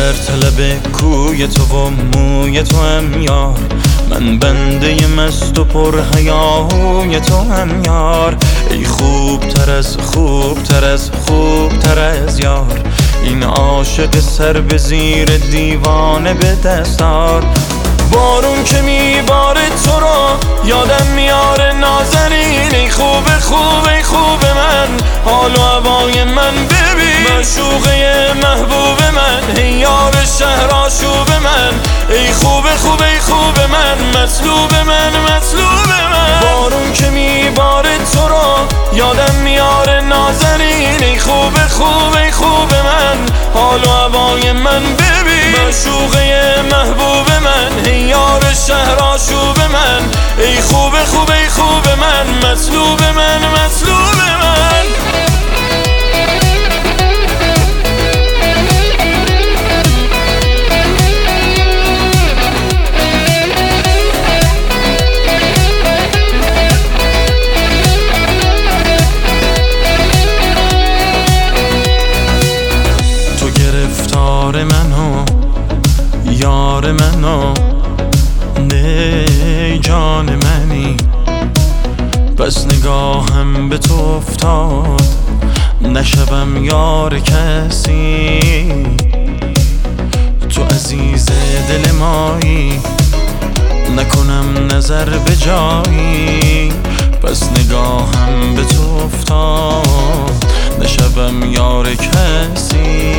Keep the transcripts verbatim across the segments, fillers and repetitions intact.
در طلب کوی تو و موی تو هم یار، من بنده مست و پر حیاهوی تو هم یار. ای خوب تر از خوب تر از خوب تر از یار، این عاشق سر به زیر دیوانه به دستار. بارون که میباره تو را یادم میاره نازنین، ای خوب خوب ای خوب من، حال و هوای من ببین. معشوقه محبوب من، ای یار شهرآشوب من، ای خوب خوب ای خوب من، مطلوب من مطلوب من. بارون که میباره تو را یادم میاره نازنین، ای خوب خوب ای خوب من، حال و هوای من ببین. معشوقه محبوب من، ای یار شهرآشوب من، ای خوب خوب ای خوب من، مطلوب من مطلوب من. تو گرفتار منو یار منو، نه جان منی، بس نگاهم به تو افتاد نشوم یار کسی. تو عزیز دل مایی، نکنم نظر به جایی، بس نگاهم به تو افتاد نشوم یار کسی.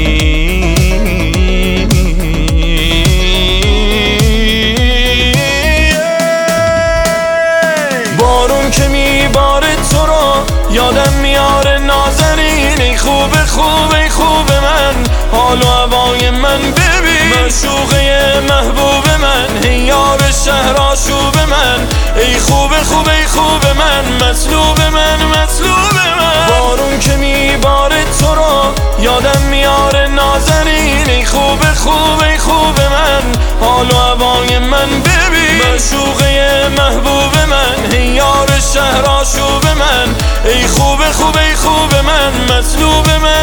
بارون که میباره تو را یادم میاره نازنین، ای خوب خوب ای خوب من، حال و هوای من ببین. معشوقه محبوب من، ای یار شهرآشوب من، ای خوب خوب ای خوب من، مطلوب من مطلوب من. بارون که میباره تو را یادم میاره نازنین، ای خوب خوب ای خوب من، حال و هوای من ببین. معشوقه محبوب من، ای یار شهرآشوب من، ای خوب خوب ای خوب من، مطلوب من.